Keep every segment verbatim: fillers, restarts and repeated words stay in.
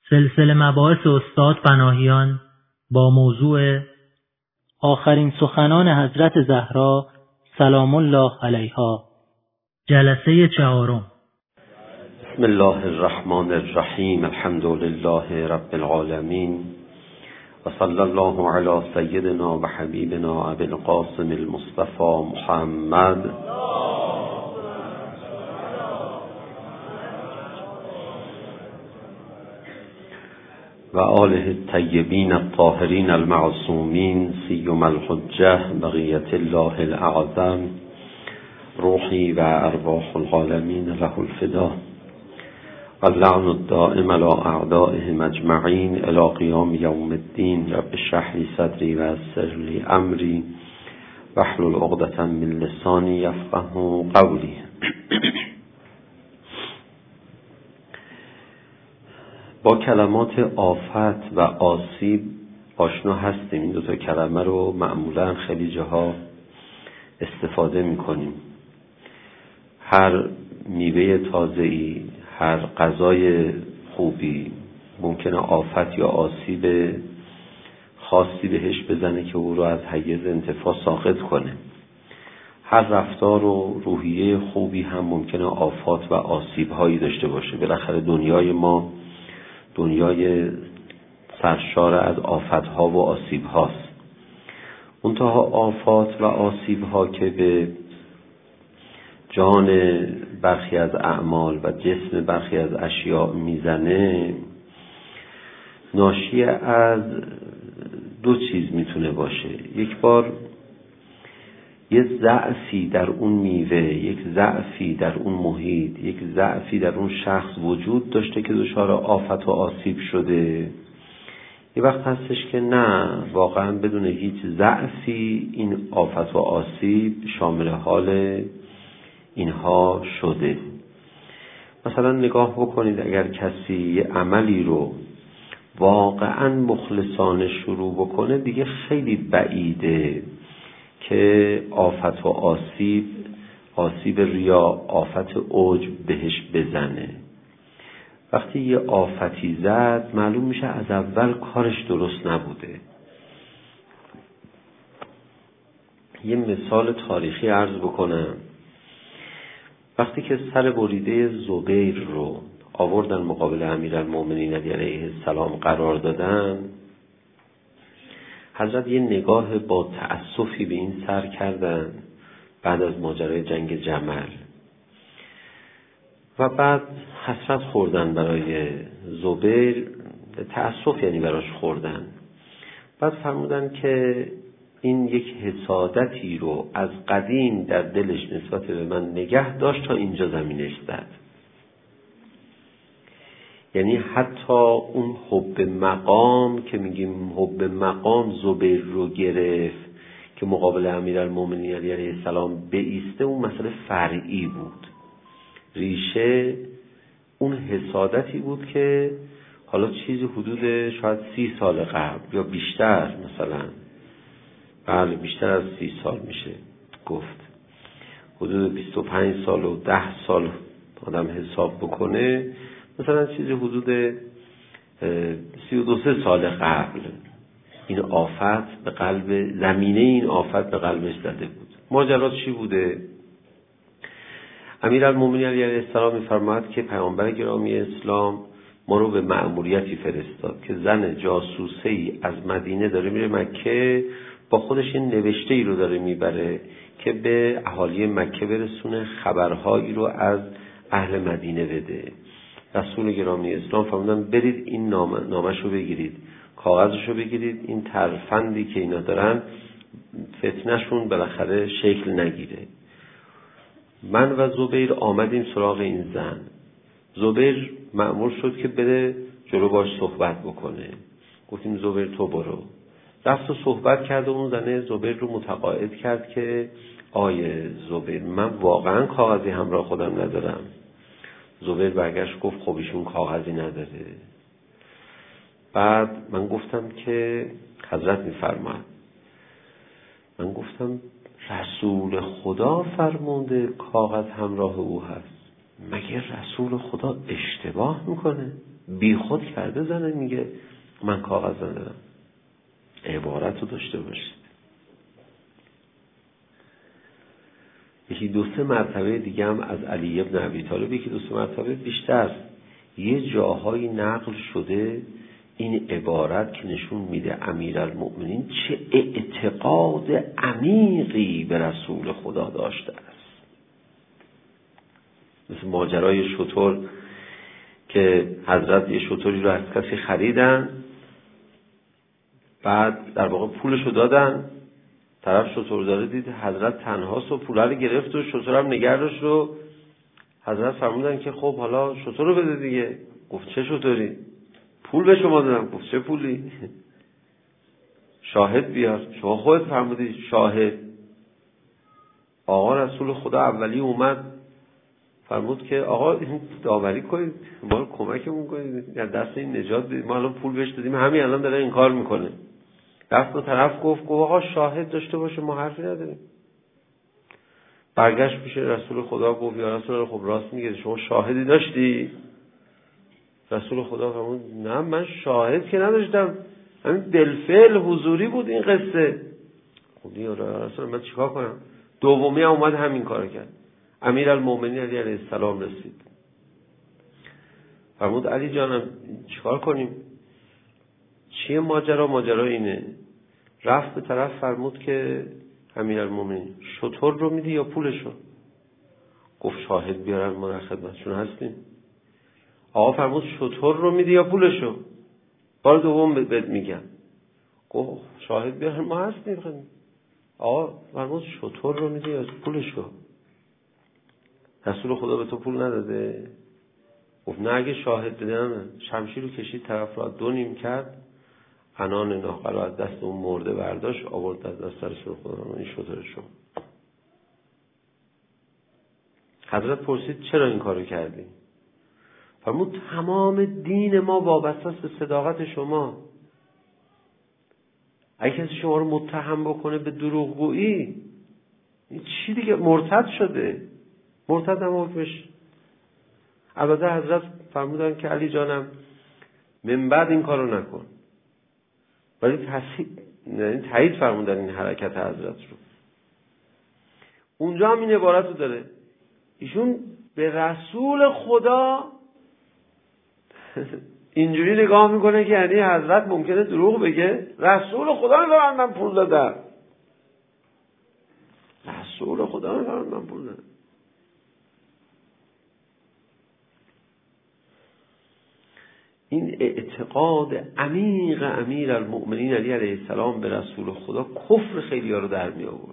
سلسله مباحث استاد پناهیان با موضوع آخرین سخنان حضرت زهرا سلام الله علیها، جلسه چهارم. بسم الله الرحمن الرحیم. الحمد لله رب العالمین و صلی الله علی سیدنا و حبیبنا ابی القاسم المصطفى محمد و آله الطیبین الطاهرین المعصومین سیما الحجة بقیة الله الاعظم روحی و ارواح العالمین له الفدا و اللعن الدائم علی اعدائهم اجمعین الی قیام یوم الدین. رب اشرح لی صدری و یسر لی امری واحلل عقدة من لسانی یفقهوا قولی. با کلمات آفت و آسیب آشنا هستیم. این دو تا کلمه رو معمولا خیلی جاها استفاده می‌کنیم. هر میوه تازه‌ای، هر غذای خوبی ممکنه آفت یا آسیب خاصی بهش بزنه که او رو از حیز انتفاع ساقط کنه. هر رفتار و روحیه خوبی هم ممکنه آفات و آسیب‌هایی داشته باشه. بالاخره دنیای ما دنیای سرشار از آفت‌ها و آسیب‌هاست. منتها آفات و آسیب‌ها که به جان برخی از اعمال و جسم برخی از اشیاء میزنه، ناشی از دو چیز میتونه باشه. یک بار یک ضعفی در اون میوه، یک ضعفی در اون محیط، یک ضعفی در اون شخص وجود داشته که دچار آفت و آسیب شده. یه وقت هستش که نه، واقعا بدون هیچ ضعفی این آفت و آسیب شامل حال اینها شده. مثلا نگاه بکنید، اگر کسی یه عملی رو واقعا مخلصانه شروع بکنه، دیگه خیلی بعیده که آفت و آسیب، آسیب ریا، آفت عجب بهش بزنه. وقتی یه آفتی زد، معلوم میشه از اول کارش درست نبوده. یه مثال تاریخی عرض بکنم. وقتی که سر بریده زبیر رو آوردن مقابل امیرالمومنین علیه السلام قرار دادن، حضرت یه نگاه با تأسفی به این سر کردن بعد از ماجرای جنگ جمل و بعد حسرت خوردن برای زبیر. تأسف یعنی براش خوردن. بعد فرمودن که این یک حسادتی رو از قدیم در دلش نسبت به من نگه داشت تا اینجا زمینش زد. یعنی حتی اون حب مقام که میگیم حب مقام زبیر رو گرفت که مقابل امیرالمومنین علیه السلام بایسته، اون مسئله فرعی بود. ریشه اون حسادتی بود که حالا چیزی حدود شاید سی سال قبل یا بیشتر، مثلا بله بیشتر از سی سال میشه گفت، حدود بیست و پنج سال و ده سال آدم حساب بکنه، مثلا چیزی حدود سی و دو سه سال قبل این آفت به قلب، زمینه این آفت به قلبش زده بود. ماجرا چی بوده؟ امیرالمومنین علیه السلام می‌فرماید که پیامبر گرامی اسلام ما رو به مأموریتی فرستاد که زن جاسوسه‌ای از مدینه داره میره مکه، با خودش این نوشته‌ای رو داره میبره که به اهالی مکه برسونه، خبرهایی رو از اهل مدینه بده. رسول گرامی اسلام فرمودن برید این نامه نامش رو بگیرید، کاغذش رو بگیرید، این ترفندی که اینا دارن فتنهشون بالاخره شکل نگیره. من و زبیر آمدیم سراغ این زن. زبیر مأمور شد که بره جلو باش صحبت بکنه. گفتیم زبیر تو برو. رفت و صحبت کرد و اون زنه زبیر رو متقاعد کرد که آیه زبیر، من واقعا کاغذی همراه خودم ندارم. زبیر برگشت گفت خب ایشون کاغذی نداره. بعد من گفتم که حضرت میفرماید، من گفتم رسول خدا فرمونده کاغذ همراه او هست، مگه رسول خدا اشتباه میکنه؟ بی خود کرده زنه میگه من کاغذ ندارم. عبارت رو داشته باشید. یکی دو سه مرتبه دیگه هم از علی ابن ابی طالب، یکی دو سه مرتبه بیشتر یه جاهایی نقل شده این عبارت که نشون میده امیرالمؤمنین چه اعتقاد عمیقی به رسول خدا داشته است. مثل ماجرای شتر که حضرت یه شتری رو از کسی خریدن، بعد در واقع پولشو دادن، طرف شترداره دید حضرت تنهاست و پوله رو گرفت و شتر هم نگه داشت و حضرت فرمودن که خب حالا شتر رو بده دیگه. گفت چه شتری؟ پول به شما دادم. گفت چه پولی؟ شاهد بیار. شما خودت فرمودی شاهد. آقا رسول خدا اولی اومد فرمود که آقا این داوری کنید، ما رو کمکمون کنید، در دست این نجات بدید، ما الان پول بهش دادیم همین الان داره این کار میکنه. رفت و طرف گفت گفت آقا شاهد داشته باشه، ما حرفی نداریم. برگشت پیش رسول خدا گفت یا رسول الله خب راست میگه، شما شاهدی داشتی؟ رسول خدا فرمود نه من شاهد که نداشتم، همین بالفعل حضوری بود این قصه. خب یا رسول من چیکار کنم؟ دومی هم اومد همین کارو کرد. امیرالمؤمنین علی علیه السلام رسید، فرمود علی جانم چیکار کنیم؟ چیه ماجرا؟ ماجرا اینه. رفت به طرف فرمود که امیرالمؤمنین شتر رو میدی یا پولشو؟ گفت شاهد بیارن ما در خدمتشون هستیم. آقا فرمود شتر رو میدی یا پولشو؟ بار دوم بهت میگم. گفت شاهد بیارن ما هستیم خدمت. آقا فرمود شتر رو میدی یا پولشو؟ رسول خدا به تو پول نداده؟ گفت نه اگه شاهد بدم. شمشیر رو کشید طرف را دو نیم کرد، عنان ناقه را از دست اون مرده برداشت آورد از دست رسول خدا. این شتر شما. حضرت پرسید چرا این کارو کردی؟ فرمود تمام دین ما وابسته است به صداقت شما. اگه کسی شما رو متهم بکنه به دروغگویی، این چی دیگه؟ مرتد شده. مرتد هم حکمش. البته حضرت فرمودن که علی جانم من بعد این کارو نکن، ولی تصحیح تایید فرمودن این حرکت حضرت رو. اونجا هم این عبارت رو داره، ایشون به رسول خدا اینجوری نگاه میکنه که یعنی حضرت ممکنه دروغ بگه. رسول خدا میفرماید من پول دادم. رسول خدا میفرماید من پول دادم. این اعتقاد عمیق امیرالمؤمنین علی علیه السلام به رسول خدا کفر خیلی‌ها رو در می آورد.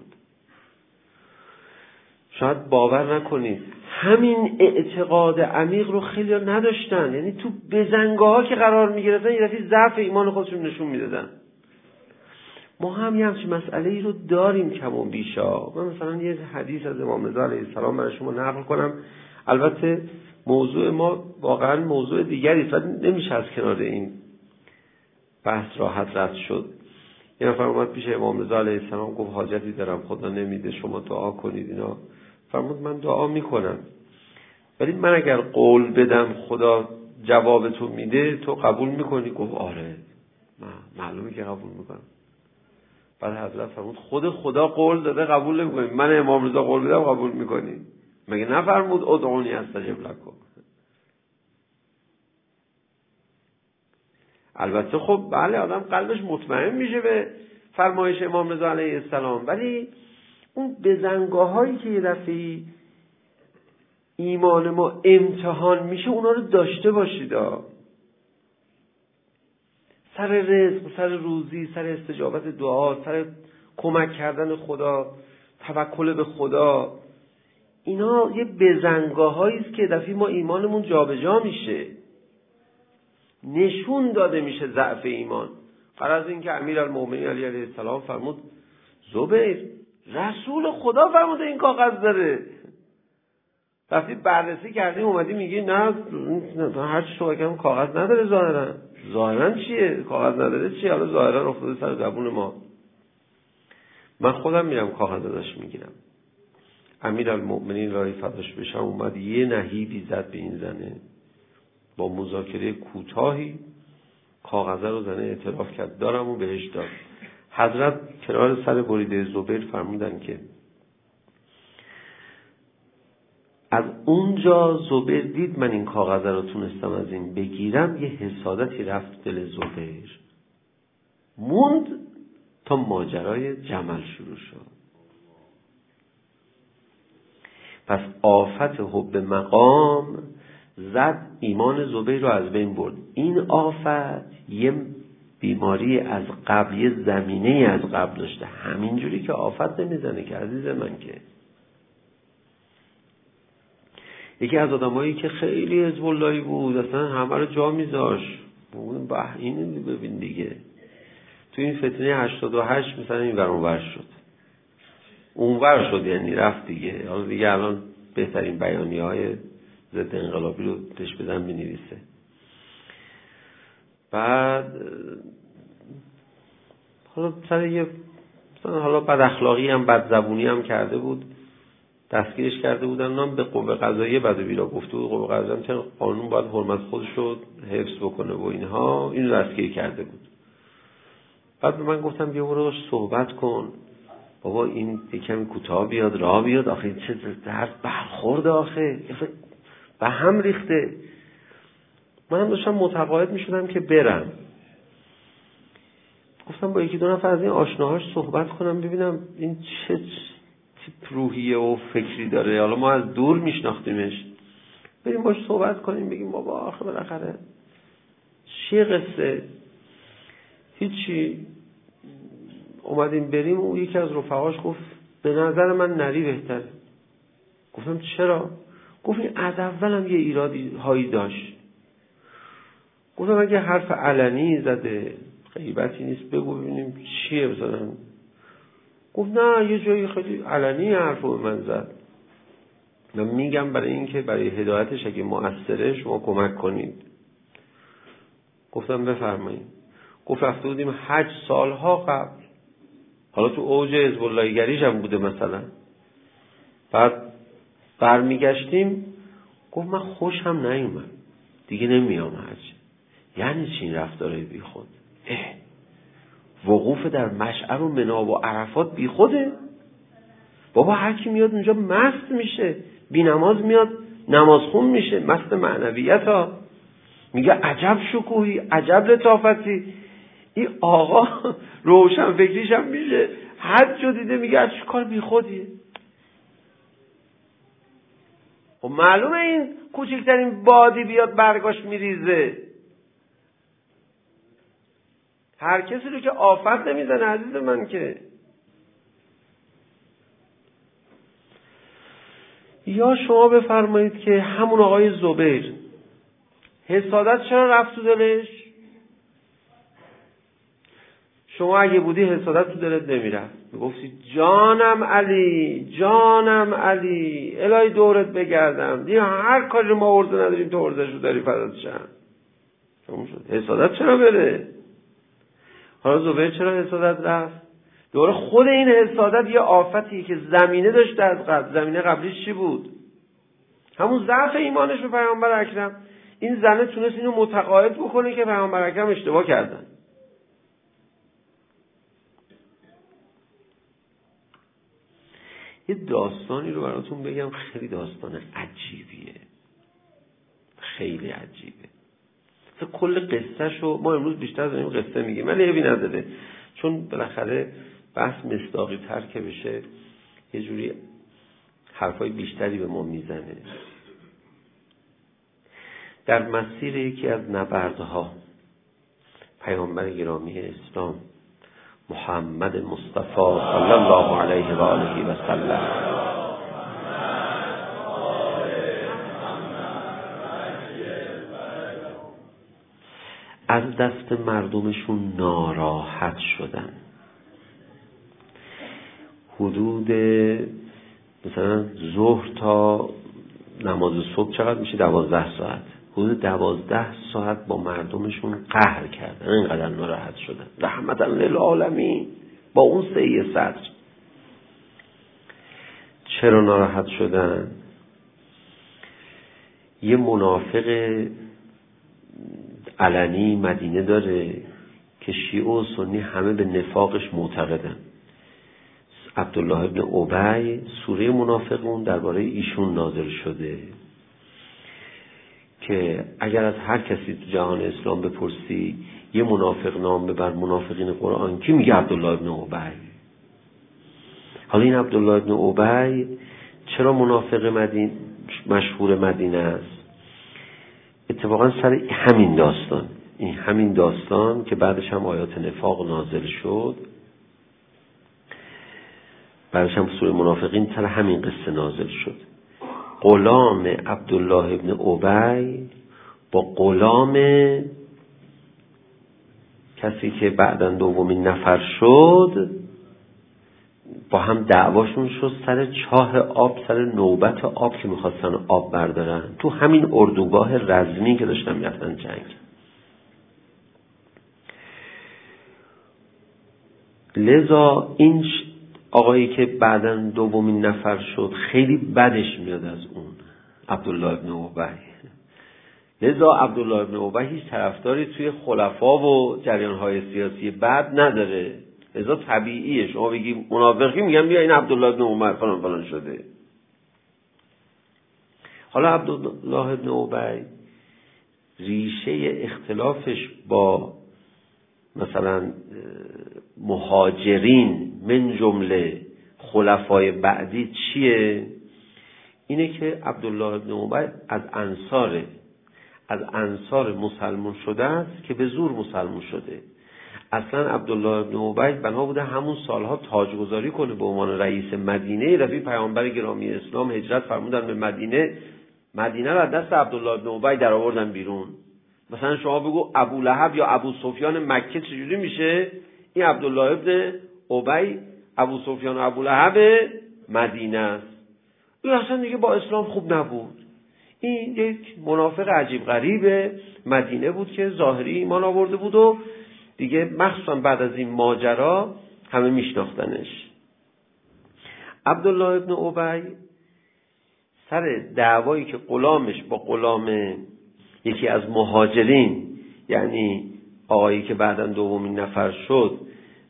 شاید باور نکنید همین اعتقاد عمیق رو خیلی‌ها نداشتن. یعنی تو بزنگاه‌ها که قرار می‌گرفتن یه دفعه ضعف ایمان خودشون نشون میدادن. ما هم یه همچین مسئله ای رو داریم کم و بیشا. من مثلا یه حدیث از امام رضا علیه السلام برای شما نقل کنم. البته موضوع ما واقعا موضوع دیگری است و نمیشه از کنار این بحث راحت رد شد. یه نفر اومد پیش امام رضا علیه السلام گفت حاجتی دارم خدا نمیده شما دعا کنید اینا. فرمود من دعا میکنم، ولی من اگر قول بدم خدا جواب تو میده تو قبول میکنی؟ گفت آره من معلومه که قبول میکنم. بعد حضرت فرمود خود خدا قول داده قبول نمیکنی، من امام رضا قول بدم قبول میکنی؟ مگه نفرمود ادعونی استجب لکم؟ البته خب بله آدم قلبش مطمئن میشه به فرمایش امام رضا علیه السلام، ولی اون بزنگاهایی که یه دفعه ایمان ما امتحان میشه اونا رو داشته باشید. سر رزق، سر روزی، سر استجابت دعا، سر کمک کردن خدا، توکل به خدا، اینا یه بزنگاهایی است که دفعه ما ایمانمون جابجا میشه، نشون داده میشه ضعف ایمان. فرض این که امیرالمؤمنین علی علیه السلام فرمود زبیر رسول خدا فرموده این کاغذ داره. وقتی بررسی کردیم اومدی میگی نه هر چی تو بگم کاغذ نداره. ظاهرا ظاهرا چیه؟ کاغذ نداره چیه؟ حالا ظاهرا افتاده سر زبون ما. من خودم میرم کاغذ ازش میگیرم. امیرالمؤمنین رای فداش بشم اومد یه نهیبی زد به این زنه. با مذاکره کوتاهی کاغذه رو زنه اعتراف کرد دارم و بهش داد. حضرت کنار سر بریده زبیر فرمودن که از اونجا زبیر دید من این کاغذه رو تونستم از این بگیرم، یه حسادتی رفت دل زبیر، موند تا ماجرای جمل شروع شد. پس آفت حب مقام زد ایمان زبیر رو از بین برد. این آفت یه بیماری از قبل، یه زمینه از قبل داشته، همینجوری که آفت نمیزنه که عزیز من. که یکی از آدمایی که خیلی حزب اللهی بود، اصلا همه رو جا میذاش، بودن به این ببین دیگه، تو این فتنه هشتاد و هشت مثلا این ور اونور شد، اونور شد یعنی رفت دیگه. حالا دیگه الان بهترین بیانیه های ضد انقلابی رو تش بدن بنویسه. بعد حالا سر یه مثلا حالا بد اخلاقی هم بد زبونی هم کرده بود، دستگیرش کرده بودن، اونم به قوه قضاییه بد و بیرا گفته بود، قوه قضاییه هم چون قانون باید حرمت خودش رو حفظ بکنه و اینها، اینو دستگیر کرده بود. بعد به من گفتم بیا برو صحبت کن، بابا این یکمی کوتاه بیاد راه بیاد، آخه چه درد برخورد، آخه به هم ریخته. منم داشتم متقاعد می شدم که برم. گفتم با یکی دو نفر از این آشناهاش صحبت کنم ببینم این چه تیپ روحیه و فکری داره، حالا ما از دور میشناختیمش، بریم باش صحبت کنیم بگیم بابا آخه بالاخره چیه قصه. هیچی، اومدیم بریم و یکی از رفقاش گفت به نظر من نری بهتره. گفتم چرا؟ گفت این از اول هم یه ایرادی هایی داشت. گفتم اگه حرف علنی زده غیبتی نیست بگو ببینیم چیه بزنم. گفت نه یه جایی خیلی علنی حرف رو به من زد، من میگم برای این که برای هدایتش اگه مؤثره شما کمک کنید. گفتم بفرمایید. گفت رفته بودیم حج سالها قبل، حالا تو اوج حزب اللهی گریش هم بوده مثلا، بعد برمیگشتیم گفت من خوشم نیومد دیگه نمیام حج. یعنی چی این رفتاره بی خود؟ اه وقوف در مشعر و منی و عرفات بی خوده؟ بابا هر کی میاد اونجا مست میشه، بی نماز میاد نماز خون میشه، مست معنویت ها. میگه عجب شکوهی، عجب لطافتی. این آقا روشن فکریش هم میشه، حد جو دیده میگه از چه کار بی خودیه. خب معلومه این کوچکترین بادی بیاد برگاش میریزه. هر کسی رو که آفت نمیزنه عزیز من. که یا شما بفرمایید که همون آقای زبیر حسادت چرا رفت تو دلش؟ شما اگه بودی حسادت تو دلت نمیرفت، میگفتی جانم علی جانم علی الهی دورت بگردم دیگه، هر کاری ما ارزه نداریم تو ارزش رو داری فدات شم. تموم شد. حسادت چرا بره؟ حالا زبیر چرا حسادت رفت؟ دوره خود این حسادت یه آفتیه که زمینه داشته از قبل. زمینه قبلیش چی بود؟ همون ضعف ایمانش به پیامبر اکرم. این زنه تونست اینو متقاعد بکنه که پیامبر اکرم اشتباه کردن. یه داستانی رو براتون بگم، خیلی داستان عجیبیه، خیلی عجیبه. کل قصه شو ما امروز بیشتر داریم قصه میگیم ولی عیبی نداره، چون بالاخره بحث مصداقی تر که بشه یه جوری حرفای بیشتری به ما میزنه. در مسیر یکی از نبردها پیامبر گرامی اسلام محمد مصطفی صلی الله علیه و آله و سلم از دست مردمشون ناراحت شدن. حدود مثلا ظهر تا نماز صبح چقدر میشه؟ دوازده ساعت. حدود دوازده ساعت با مردمشون قهر کردن، اینقدر ناراحت شدن. رحمتا للعالمین با اون سه سطر. چرا ناراحت شدن؟ یه منافق علنی مدینه داره که شیعه و سنی همه به نفاقش معتقدن. عبدالله ابن ابی سوره منافقون درباره ایشون نازل شده که اگر از هر کسی تو جهان اسلام بپرسی یه منافق نام ببر منافقین قرآن کی میگه؟ عبدالله ابن ابی. حالا این عبدالله ابن ابی چرا منافق مدینه مشهور مدینه است؟ اتفاقا سر همین داستان، این همین داستان که بعدش هم آیات نفاق نازل شد، بعدش هم سوره منافقین سر همین قصه نازل شد. غلام عبدالله ابن ابی با غلام کسی که بعداً دومین نفر شد با هم دعواشون شد سر چاه آب، سر نوبت آب که میخواستن آب بردارن تو همین اردوگاه رزمی که داشتن میرفتن جنگ. لذا این آقایی که بعداً دومین نفر شد خیلی بدش میاد از اون عبدالله ابن ابی. لذا عبدالله ابن ابی هیچ طرفداری توی خلفا و جریان‌های سیاسی بعد نداره. لذا طبیعیه شما بگی منافقی میگن بیا این عبدالله ابن عمر فلان فلان شده. حالا عبدالله ابن ابی ریشه اختلافش با مثلا مهاجرین من جمله خلفای بعدی چیه؟ اینه که عبدالله ابن ابی از انصاره از انصار مسلمان شده است که به زور مسلمان شده. اصلا عبدالله ابن ابی بنا بوده همون سالها تاجگذاری کنه به عنوان رئیس مدینه. رفیق پیامبر گرامی اسلام هجرت فرمودن به مدینه، مدینه رو از دست عبدالله ابن ابی در آوردن بیرون. مثلا شما بگو ابو لهب یا ابو سفیان مکه چجوری میشه؟ این عبدالله ابن ابی ابو سفیان و ابو لهب مدینه است. این اصلا دیگه با اسلام خوب نبود. این یک منافق عجیب غریب مدینه بود که ظاهری ایمان آورده بود و دیگه مخصوصا بعد از این ماجرا همه میشناختنش. عبدالله ابن ابی سر دعوایی که غلامش با غلام یکی از مهاجرین، یعنی آقایی که بعداً دومین نفر شد،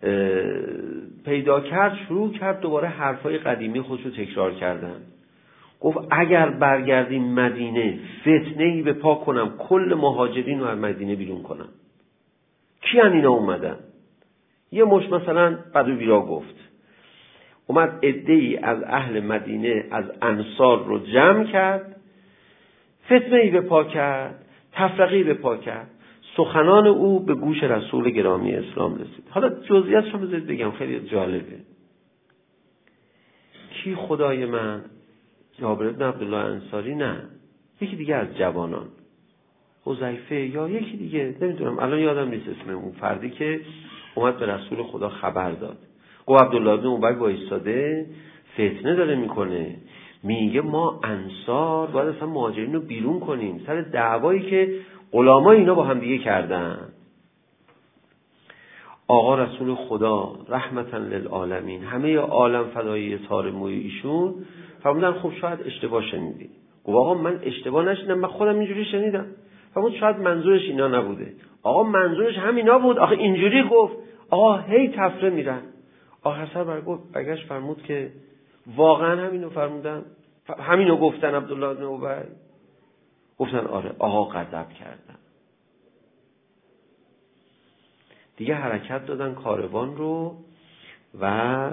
پیدا کرد، شروع کرد دوباره حرفای قدیمی خودش رو تکرار کردن. گفت اگر برگردیم مدینه فتنه‌ای به پا کنم کل مهاجرین رو از مدینه بیرون کنم. کی ان اینا اومدن؟ یه مش مثلا بدویرا گفت اومد عده‌ای از اهل مدینه از انصار رو جمع کرد، فتنه‌ای به پا کرد، تفرقه‌ای به پا کرد. سخنان او به گوش رسول گرامی اسلام رسید. حالا جزئیاتش رو بذارید بگم، خیلی جالبه. کی خدای من؟ جابر بن عبدالله انصاری؟ نه، یکی دیگه از جوانان، حذیفه یا یکی دیگه، نمیدونم الان یادم نیست اسم اون فردی که اومد به رسول خدا خبر داد. گفت عبدالله بن ابی وایساده فتنه داره میکنه، میگه ما انصار باید اصلا مهاجرین رو بیرون کنیم سر دعوایی که غلامای اینا با هم دیگه کردن. آقا رسول خدا رحمتا للعالمین، همه عالم فدای اظهار موی ایشون، فرمودن خب شاید اشتباه شنیدی. گفت آقا من اشتباه نشنیدم، من خودم اینجوری شنیدم. فرمود شاید منظورش اینا نبوده. آقا منظورش همینا بود، آخه اینجوری گفت. آقا هی تفره میرن. آخر سر برگفت بگش فرمود که واقعا همینو فرمودن، همینو گفتن عبدالله بن ابی. گفتن آره. آقا غضب کردن، دیگه حرکت دادن کاروان رو و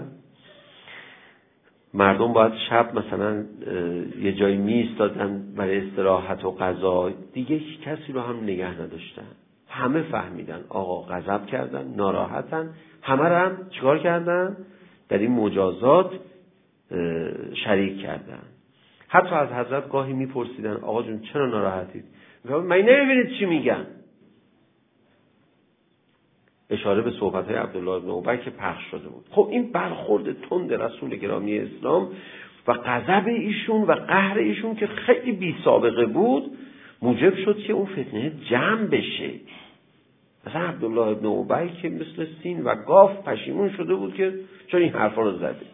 مردم باید شب مثلا یه جایی می ایستادن برای استراحت و غذا، دیگه کسی رو هم نگه نداشتن. همه فهمیدن آقا غضب کردن، ناراحتن، همه رو هم چیکار کردن؟ در این مجازات شریک کردن. حتی از حضرت گاهی میپرسیدن آقا جون چرا ناراحتید؟ میگن من نمیبینید چی میگن؟ اشاره به صحبت‌های عبدالله بن ابی که پخش شده بود. خب این برخورد تند رسول گرامی اسلام و غضب ایشون و قهر ایشون که خیلی بی سابقه بود موجب شد که اون فتنه جمع بشه. مثلا عبدالله بن ابی که مثل سین و گاف پشیمون شده بود که چون این حرفا رو زده.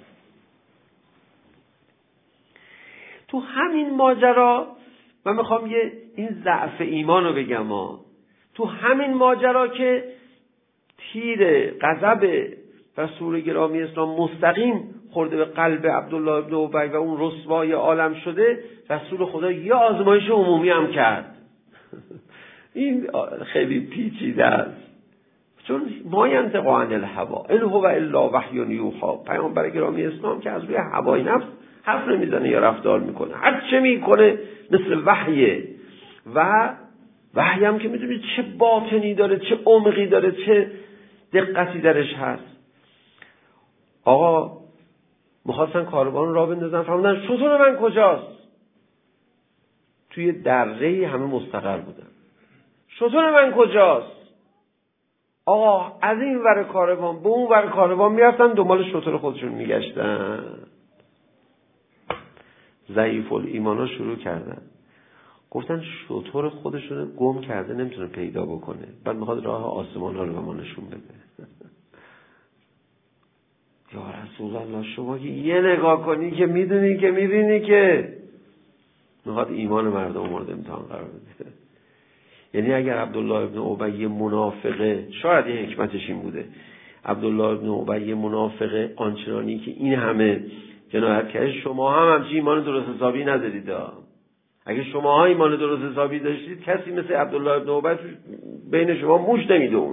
تو همین ماجرا من میخوام یه این ضعف ایمان رو بگم ها. تو همین ماجرا که تیر غضب رسول گرامی اسلام مستقیم خورده به قلب عبدالله ابن ابی و اون رسوای عالم شده، رسول خدا یه آزمایش عمومی هم کرد. این خیلی پیچیده است، چون ما ینطق عن الهوا ان هو الا وحی یوحی. پیامبر گرامی اسلام که از روی هوای نفس حرف نمیزنه یا رفتار میکنه، هر چه میکنه مثل وحیه. و وحی هم که میدونید چه باطنی داره، چه عمقی داره، چه دقتی درش هست. آقا میخواستن کاروان را بندازن، فرمودن شتر من کجاست؟ توی دره همه مستقر بودن. شتر من کجاست؟ آقا از این ور کاروان به اون ور کاروان میرفتن، دنبال شتر خودشون میگشتن. ضعیف الایمانا شروع کردن، گفتن شتر خودشون گم کرده نمیتونه پیدا بکنه، بعد میخواد راه آسمان ها رو به ما نشون بده. یا رسول الله شما که یه نگاه کنی که میدونی که میبینی که میخواد ایمان مردم مورد امتحان قرار بده. یعنی اگر عبدالله ابن ابی منافقه، شاید یه حکمتش این بوده، عبدالله ابن ابی منافقه آنچنانی که این همه جنایت کرد، شما هم همچین ایمان درست حسابی ندارید. اگه شما ها ایمان درست حسابی داشتید، کسی مثل عبدالله ابن ابی بین شما موش نمیدون.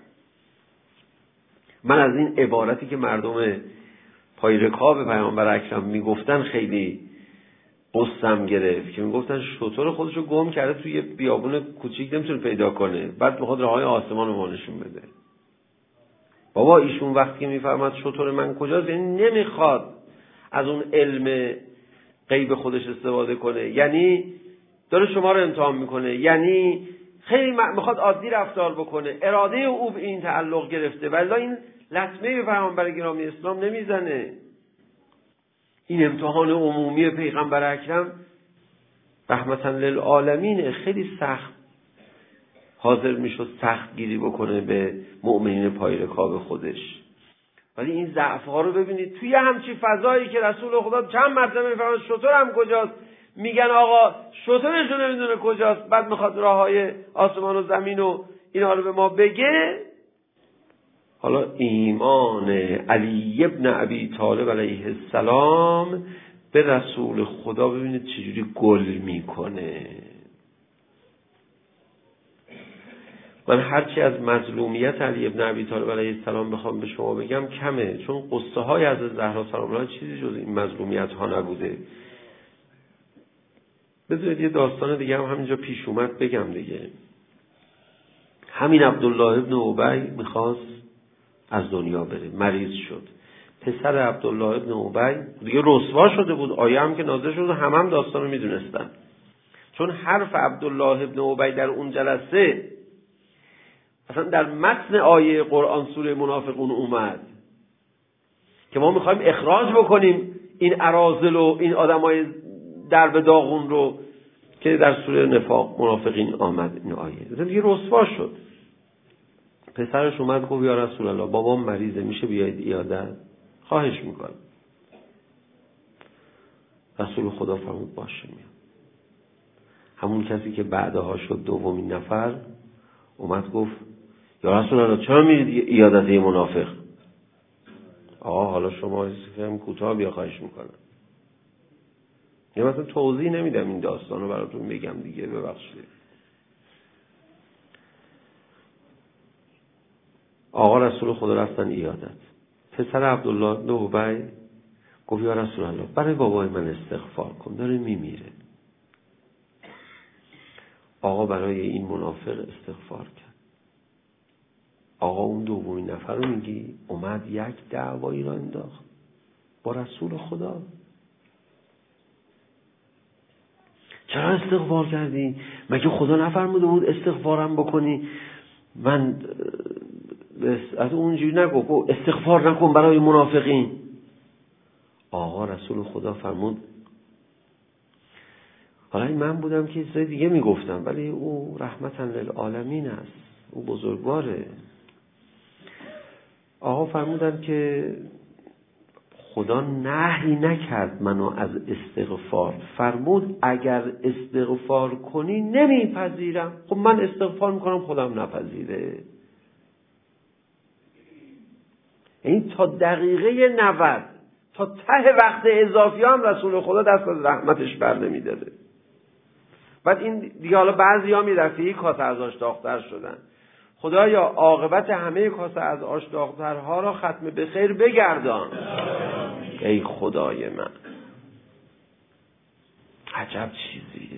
من از این عبارتی که مردم پای رکاب پیامبر اکرم میگفتن خیلی قصم گرفت، که میگفتن شتر خودشو گم کرده توی یه بیابون کوچیک نمیتونه پیدا کنه، بعد میخواد راههای آسمان رو نشون بده. بابا ایشون وقتی که میفرماد شتر من کجاست، یعنی نمیخواد از اون علم غیب خودش استفاده کنه، یعنی داره شما رو امتحان میکنه، یعنی خیلی میخواد عادی رفتار بکنه، اراده او به این تعلق گرفته، ولی این لطمه به پیامبر گرامی اسلام نمیزنه. این امتحان عمومی پیغمبر اکرم رحمتا للعالمین خیلی سخت حاضر میشد سخت گیری بکنه به مؤمنین پای رکاب خودش. ولی این ضعف ها رو ببینید توی همچی فضایی که رسول خدا چند مرتبه میفرماد شتر هم کجاست، میگن آقا شترش رو نمیدونه کجاست، بعد میخواد راه های آسمان و زمین و اینا رو به ما بگه. حالا ایمان علی ابن ابی طالب علیه السلام به رسول خدا ببینید چجوری گل میکنه. من هرچی از مظلومیت علی ابن ابی طالب علیه السلام بخوام به شما بگم کمه، چون قصه های از زهرا سلام الله چیزی جز این مظلومیت ها نبوده. بذارید یه داستان دیگه هم همینجا پیش اومد بگم دیگه. همین عبدالله ابن ابی میخواست از دنیا بره، مریض شد. پسر عبدالله ابن ابی دیگه رسوا شده بود، آیه هم که نازل شد همه هم داستان رو میدونستن، چون حرف عبدالله ابن ابی در اون جلسه اصلا در متن آیه قرآن سوره منافقون اومد که ما میخوایم اخراج بکنیم این اراذل و این آدمای درب داغون رو که در سوره نفاق منافقین آمد این آیه. دیگه رسوا شد. پسرش اومد گفت یا رسول الله بابام مریضه، میشه بیاید عیادت؟ خواهش میکنم. رسول خدا فرمود باشه میام. همون کسی که بعدها شد دومین نفر اومد گفت یا رسول الله چرا میرید عیادت منافق؟ آقا حالا شما هم کوتاه بیا خواهش میکنم. یه مثلا توضیح نمیدم این داستان رو براتون بگم دیگه، ببخشید. آقا رسول خدا رفتن عیادت. پسر عبدالله ابن ابی گفت یا رسول الله برای بابای من استغفار کن، داره میمیره. آقا برای این منافق استغفار کرد. آقا اون دومین نفر رو میگی اومد یک دعوایی را انداخت با رسول خدا. چرا استغفار کردی؟ مگه خدا نفرموده بود استغفارم بکنی؟ من از اونجوری نگو، استغفار نکن برای منافقین. آقا رسول خدا فرمود حالا این من بودم که چیز دیگه میگفتم، ولی او رحمتا للعالمین است، او بزرگواره. آقا فرمودن که خدا نهی نکرد منو از استغفار، فرمود اگر استغفار کنی نمیپذیرم. خب من استغفار میکنم خودم نپذیره. این تا دقیقه نود تا ته وقت اضافی هم رسول خدا دست از رحمتش بر نمیداره. بعد این دیگه حالا بعضی ها میرفتی کاسه از آش داغ‌تر شدن. خدایا عاقبت همه کاسه از آش داغ‌ترها را ختم به خیر بگردان. ای خدای من، عجب چیزیه.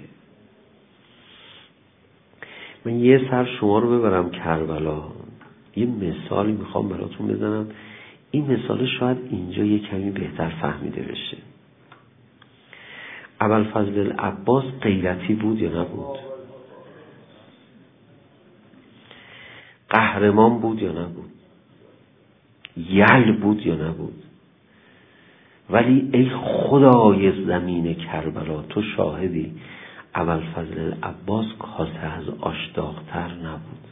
من یه سر شما رو ببرم کربلا، یه مثالی میخوام براتون بزنم. این مثال شاید اینجا یه کمی بهتر فهمیده بشه. ابوالفضل العباس غیرتی بود یا نبود؟ قهرمان بود یا نبود؟ یل بود یا نبود؟ ولی ای خدای زمین کربلا، تو شاهدی ابوالفضل العباس کاسه از آش داغ‌تر نبود.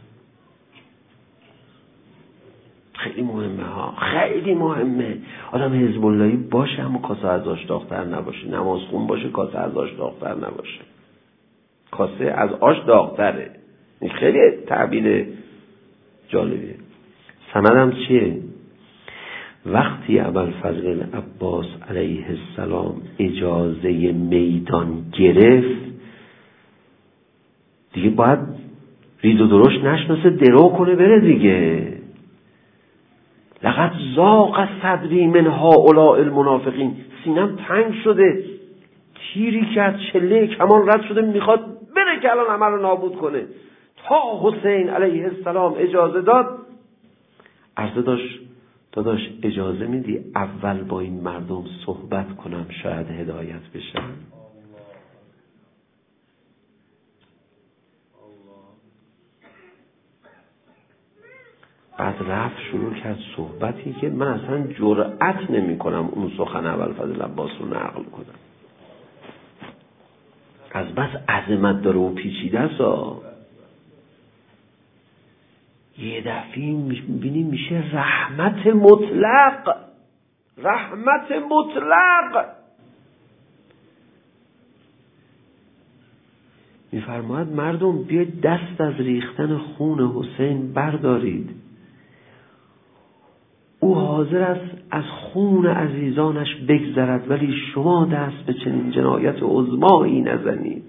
خیلی مهمه ها، خیلی مهمه. آدم حزب اللهی باشه اما کاسه از آش داغ‌تر نباشه، نماز خون باشه کاسه از آش داغ‌تر نباشه. کاسه از آش داغ‌تره. این خیلی تعبیر جالبیه. سندم چیه؟ وقتی ابوالفضل العباس علیه السلام اجازه میدان گرفت، دیگه باید ریز و درشت نشناسه، درو کنه بره دیگه. لقد ضاق صدری من هؤلاء المنافقین، سینم تنگ شده، تیری که از چله کمان رد شده میخواد بره که الان عمل رو نابود کنه. تا حسین علیه السلام اجازه داد، عرضه داشت داداش اجازه میدی اول با این مردم صحبت کنم شاید هدایت بشم. بعد رفت شروع کرد صحبتی که من اصلا جرأت نمی کنم اون سخن ابوالفضل العباس رو نقل کنم. از بس عظمت داره و پیچیده است. یه دفعه میبینی میشه رحمت مطلق، رحمت مطلق. میفرماید مردم بیاید دست از ریختن خون حسین بردارید. او حاضر است از خون عزیزانش بگذرد ولی شما دست به چنین جنایت عظمایی نزنید.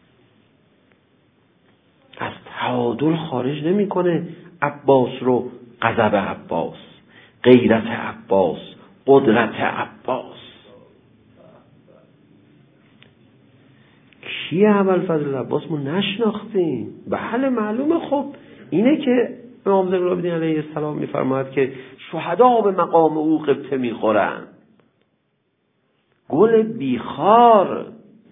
از تعادل خارج نمیکنه عباس رو. غضب عباس، غیرت عباس، قدرت عباس. کیه ابوالفضل العباس؟ ما نشناختیم. بله معلومه. خب اینه که امام زین العابدین علیه السلام میفرماید که شهدا به مقام او غبطه میخورن. گل بیخار.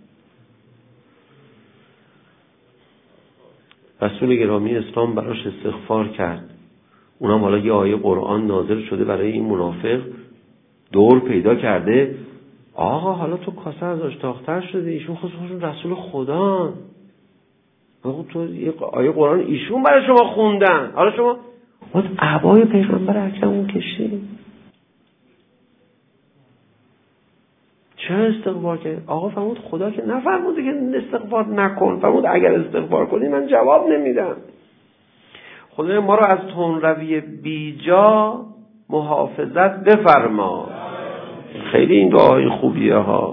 رسول گرامی اسلام براش استغفار کرد. اونم حالا یه آیه قرآن نازل شده برای این منافق، دور پیدا کرده. آقا حالا تو کاسه از آش داغ‌تر شده، ایشون خودشون رسول خدا. آقا تو یه آیه قرآن ایشون برای شما خوندن، حالا شما باید عبای پیغمبر اکرم کشید. چرا استغفار کرد؟ آقا فرمود خدا که نفرموده که استغفار نکن، فرمود اگر استغفار کنی من جواب نمیدم. خدای ما رو از تندروی بیجا محافظت بفرما. خیلی این دعای خوبیه ها.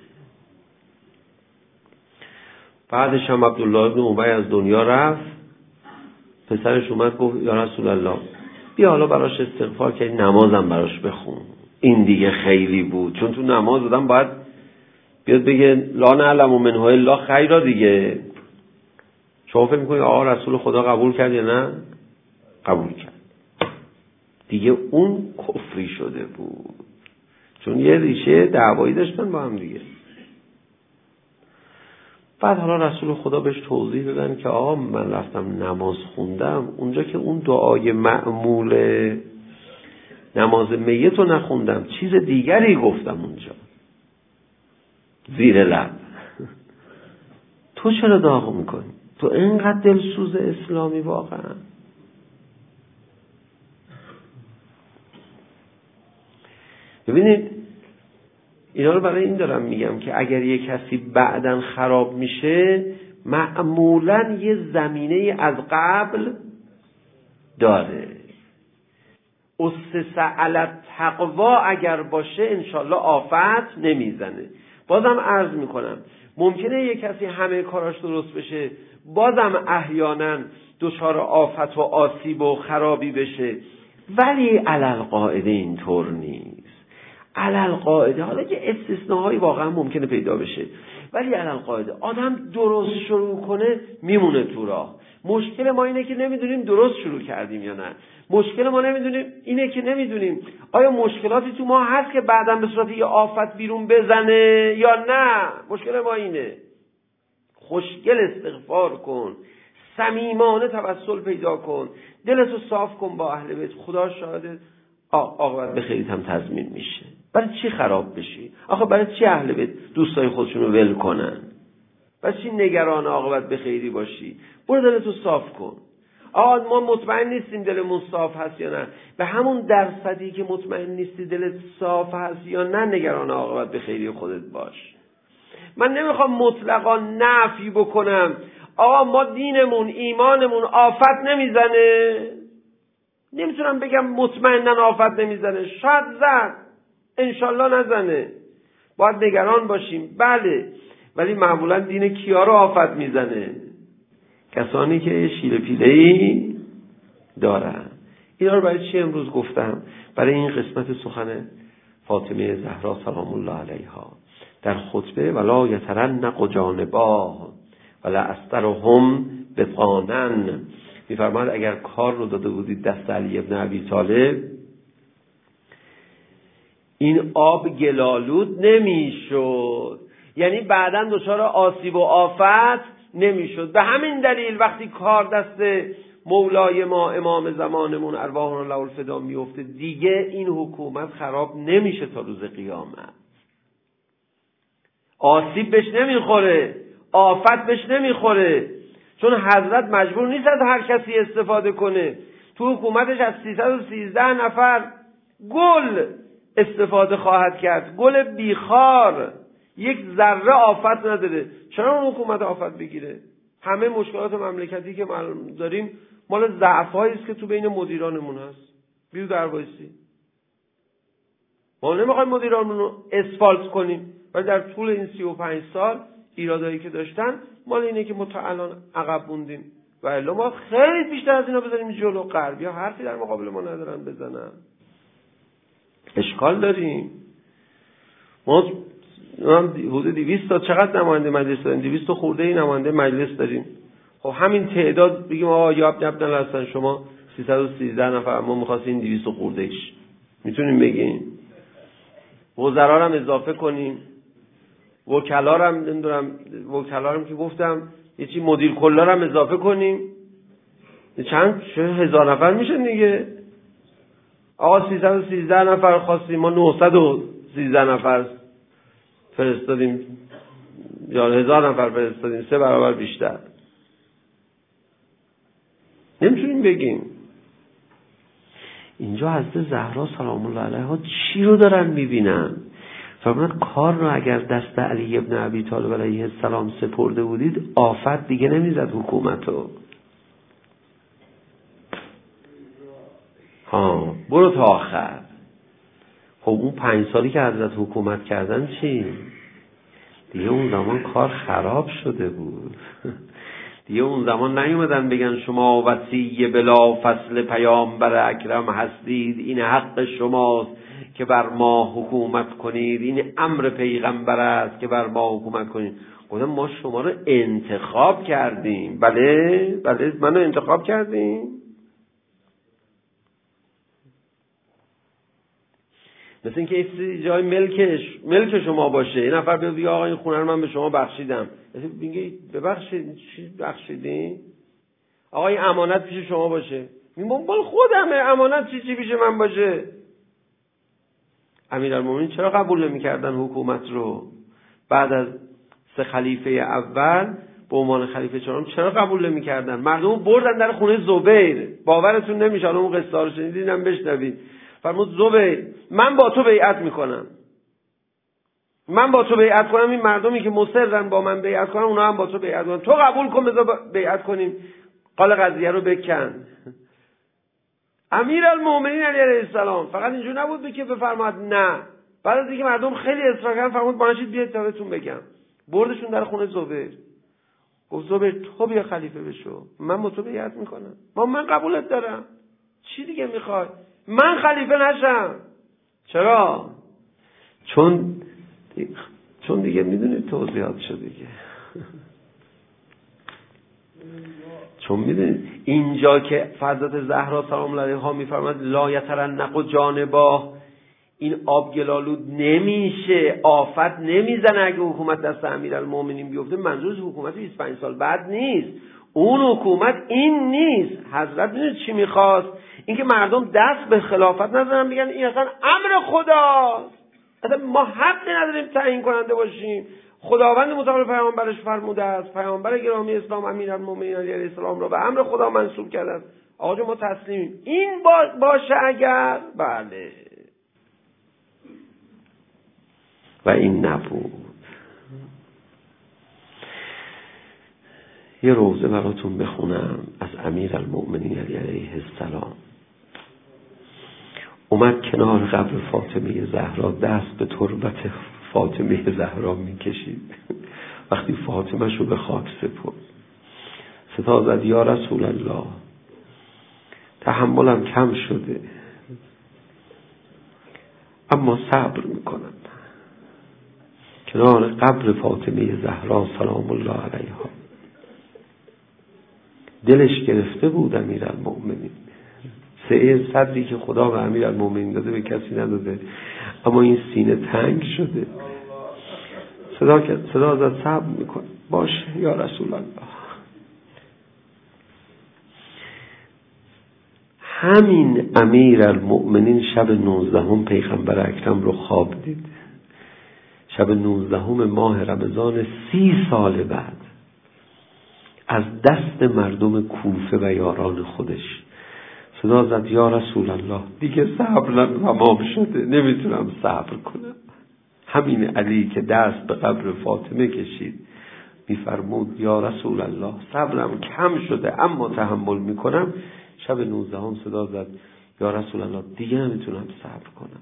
بعدش هم عبدالله بن ابی از دنیا رفت. پسرش اومد گفت یا رسول الله بیا حالا براش استغفار که نمازم براش بخون. این دیگه خیلی بود، چون تو نماز بودم باید بیاد بگه لا نعلم منه الا خیرا دیگه. شما فکر میکنید آقا رسول خدا قبول کرد یا نه؟ قبول کرد. دیگه اون کفری شده بود، چون یه ریشه دعوایی داشتن با هم دیگه. بعد حالا رسول خدا بهش توضیح دادن که آقا من رفتم نماز خوندم، اونجا که اون دعای معمول نماز میت رو نخوندم، چیز دیگری گفتم اونجا زیر لب. تو چرا داغ میکنی؟ تو اینقدر دلسوز اسلامی واقعا؟ ببینید اینا رو برای این دارم میگم که اگر یک کسی بعداً خراب میشه معمولاً یه زمینه از قبل داره. اسس علی التقوا اگر باشه انشالله آفت نمیزنه. بازم عرض میکنم ممکنه یک کسی همه کاراش درست بشه بازم احیانا دچار آفت و آسیب و خرابی بشه، ولی علی القاعده اینطور نیست. علی القاعده حالا که استثناءهایی واقعا ممکنه پیدا بشه، ولی علی القاعده آدم درست شروع کنه میمونه تو راه. مشکل ما اینه که نمیدونیم درست شروع کردیم یا نه. مشکل ما نمیدونیم اینه که نمیدونیم آیا مشکلاتی تو ما هست که بعداً به صورت یه آفت بیرون بزنه یا نه. مشکل ما اینه. خوشگل استغفار کن، صمیمانه توسل پیدا کن، دلتو صاف کن با اهل بیت. خدا شاهده عاقبت به خیریت هم تضمین میشه. برای چی خراب بشی؟ آخه برای چی اهل بیت دوستای خودشون رو ول کنن؟ برای چی نگران عاقبت به خیری باشی؟ برو دلتو صاف کن. آه ما مطمئن نیستیم دلمون صاف هست یا نه. به همون درصدی که مطمئن نیستی دلت صاف هست یا نه نگران عاقبت به خیری خودت باش. من نمیخوام مطلقا نفی بکنم آقا ما دینمون ایمانمون آفت نمیزنه. نمیتونم بگم مطمئنن آفت نمیزنه. شاید زد، انشالله نزنه. باید نگران باشیم بله، ولی معمولا دین کیا رو آفت میزنه؟ کسانی که شیله پیله‌ای دارن. اینا رو برای چی امروز گفتم؟ برای این قسمت سخن فاطمه زهرا سلام الله علیها در خطبه ولا یترنق جانبا ولا استرهم بطانن میفرماد اگر کار رو داده بودید دست علی ابن ابی طالب این آب گلالود نمیشد، یعنی بعداً دچار آسیب و آفت نمیشد. به همین دلیل وقتی کار دست مولای ما امام زمانمون ارواح الله الفدا میفته دیگه این حکومت خراب نمیشه تا روز قیامت. آسیب بهش نمیخوره، آفت بهش نمیخوره، چون حضرت مجبور نیست از هر کسی استفاده کنه. تو حکومتش از سیصد و سیزده نفر گل استفاده خواهد کرد، گل بیخار، یک ذره آفت نداره. چرا اون حکومت آفت بگیره؟ همه مشکلات مملکتی که ما داریم مال ضعف‌هایی است که تو بین مدیرانمون هست. بیو در وایسی. ما نمیخوایم مدیرانمون رو اسفالت کنیم، ولی در طول این سی و پنج سال ایرادایی که داشتن مال اینه که ما تا الان عقب موندیم و الا ما خیلی بیشتر از اینا بذاریم جلو. غربی‌ها حرفی در مقابل ما ندارن بزنن. اشکال داریم. ما حدود دویست تا چقدر نماینده مجلس داریم؟ دویست خورده ای نماینده مجلس داریم. خب همین تعداد بگیم آقا یا ابن الحسن شما سیصد و سیزده نفر، ما می‌خواستیم دویست خورده ایش، میتونیم بگیم؟ وزرا هم اضافه کنیم، وکلا هم نمیدونم، وکلا هم که گفتم یه چی مدیر کلا هم اضافه کنیم، چند هزار نفر میشن دیگه. آقا سیصد و سیزده نفر خواستیم، ما نهصد و سیزده نفر فرستادیم یا هزار نفر فرستادیم، سه برابر بیشتر. نمیتونیم بگیم. اینجا حضرت زهرا سلام الله علیها چی رو دارن میبینن؟ فرمودن کار رو اگر دست علی ابن ابی طالب علیه السلام سپرده بودید آفت دیگه نمیزد حکومتو. ها برو تا آخر. خب اون پنج سالی که حضرت حکومت کردن چی؟ دیگه اون زمان کار خراب شده بود. دیگه اون زمان نیومدن بگن شما وصی بلا فصل پیامبر اکرم هستید، این حق شماست که بر ما حکومت کنید، این امر پیغمبر است که بر ما حکومت کنید. گفتم ما شما رو انتخاب کردیم. بله بله منو انتخاب کردیم. مثل این که جای ملکش ملک شما باشه، این نفر بگه آقا این خونه رو من به شما بخشیدم، میگه ببخشید چی بخشیدین؟ آقا این امانت پیش شما باشه، میگه مال خودمه، امانت چی چی پیش من باشه؟ امیرالمومنین چرا قبول نمی‌کردن حکومت رو؟ بعد از سه خلیفه اول به عنوان خلیفه چهارم چرا قبول نمی‌کردن؟ مردم بردن در خونه زبیر. باورتون نمیشه، اون قصه رو شنیدینم بشنوید. فرمود زبیر من با تو بیعت میکنم. من با تو بیعت کنم، این مردمی که مصرن با من بیعت کنم اونا هم با تو بیعت کنن، تو قبول کن بذار بیعت کنیم قال قضیه رو بکن. امیرالمومنین علی علیه السلام فقط اینجور نبود که بفرماد نه، بعد از اینکه مردم خیلی اصرار کردن فرمود بانشید بیاید تا بهتون بگم. بردشون در خونه زبیر، گفت زبیر تو بیا خلیفه بشو، من با تو بیعت میکنم، ما من قبولت دارم، چی دیگه میخوای؟ من خلیفه نشم. چرا؟ چون چون دیگه میدونید توضیحات شد دیگه. چون میدونید اینجا که حضرت زهرا سلام الله علیها میفرماد لا یترنق جانباه، این آب گلالود نمیشه، آفت نمیزنه اگه حکومت دست امیرالمومنین بیفته، منظورش حکومت بیست و پنج سال بعد نیست، اون حکومت این نیست. حضرت میدونید چی میخواست؟ اینکه مردم دست به خلافت نزنن بگن این اصلا امر خداست، اصلا ما حق نداریم تعیین کننده باشیم، خداوند مطابق پیامبرش فرموده است، پیامبر گرامی اسلام امیرالمومنین علیه السلام را به امر خدا منصوب کرده است، آقا جون ما تسلیمیم. این باشه اگر بله، و این نبود. یه روزه براتون بخونم از امیرالمومنین علیه السلام. اومد کنار قبر فاطمه زهرا، دست به تربت فاطمه زهرا میکشید. وقتی فاطمه شو به خاک سپرد صدا زد یا رسول الله تحملم کم شده اما صبر میکنم. کنار قبر فاطمه زهرا سلام الله علیها دلش گرفته بود امیرالمومنین، سعه صدری که خدا به امیرالمومنین داده به کسی نداده، اما این سینه تنگ شده. صدا صدا زد صبر میکنه، باشه یا رسول الله. همین امیرالمومنین شب نوزدهم پیغمبر اکرم رو خواب دید، شب نوزدهم ماه رمضان سی سال بعد، از دست مردم کوفه و یاران خودش. صدا زد یا رسول الله دیگه صبرم تمام شده، نمیتونم صبر کنم. همین علی که دست به قبر فاطمه کشید میفرمود یا رسول الله صبرم کم شده اما تحمل میکنم. شب نوزدهم صدا زد یا رسول الله دیگه نمیتونم صبر کنم،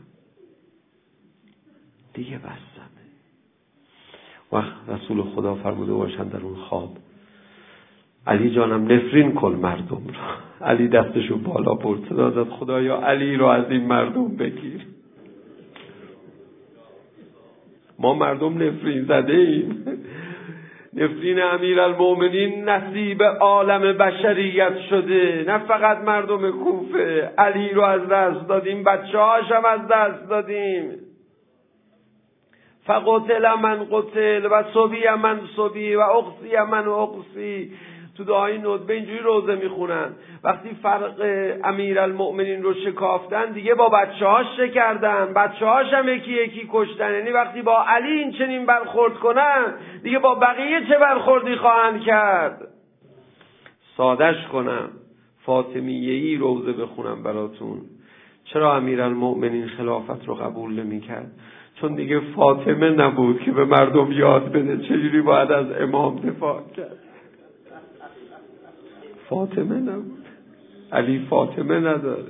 دیگه بستمه. وقت رسول خدا فرموده باشند در اون خواب علی جانم نفرین کن مردم رو. علی دستشو بالا برد، صدا زد خدایا علی رو از این مردم بگیر. ما مردم نفرین زده ایم. نفرین امیرالمومنین نصیب عالم بشریت شده، نه فقط مردم کوفه. علی رو از دست دادیم، بچه هاشم از دست دادیم. فقتل من قتل و صبی من صبی و اقصی من اقصی. تو دعای ندبه اینجوری روزه میخونن وقتی فرق امیرالمومنین رو شکافتن دیگه با بچه هاش شکردن، بچه هاش هم یکی یکی کشتن. یعنی وقتی با علی این چنین برخورد کنن دیگه با بقیه چه برخوردی خواهند کرد. سادش کنم، فاطمیه‌ای روزه بخونم براتون. چرا امیرالمومنین خلافت رو قبول نمی کرد؟ چون دیگه فاطمه نبود که به مردم یاد بده چجوری باید از امام دفاع کرد. فاطمه نبود، علی فاطمه نداره.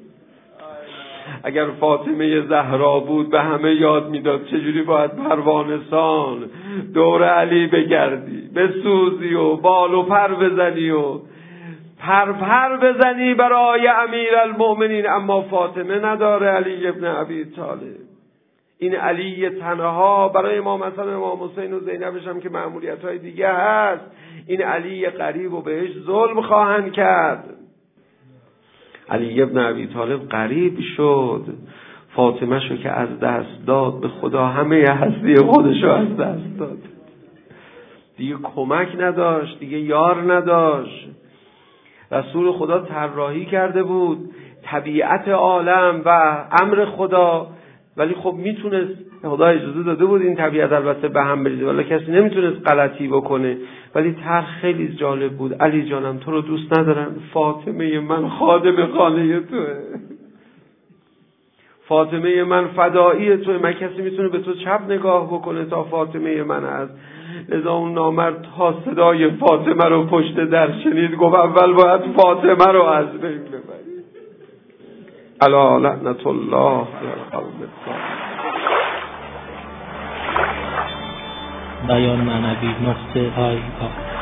اگر فاطمه زهرا بود به همه یاد میداد چجوری باید پروانه‌سان دور علی بگردی، بسوزی و بال و پر بزنی و پر پر بزنی برای امیرالمومنین. اما فاطمه نداره، علی ابن ابی طالب. این علی تنها برای امام حسن و امام حسین و زینبش هم که مأموریت‌های دیگه هست، این علی غریب و بهش ظلم خواهند کرد. علی ابن ابی طالب غریب شد، فاطمه شو که از دست داد، به خدا همه هستی خودشو از دست داد، دیگه کمک نداشت، دیگه یار نداشت. رسول خدا طراحی کرده بود طبیعت عالم و امر خدا، ولی خب میتونست، خدا اجازه داده بود این طبیعت البته به هم بریزه، ولی کسی نمیتونست غلطی بکنه. ولی طرح خیلی جالب بود. علی جانم تو رو دوست ندارم، فاطمه من خادم خانه توه. فاطمه من فدایی تو، من کسی میتونه به تو چپ نگاه بکنه تا فاطمه من هست. لذا اون نامرد تا صدای فاطمه رو پشت در شنید گفت اول باید فاطمه رو از بین ببری. الا لعنت الله علی القوم الظالمین. بیان معنوی نقطه آی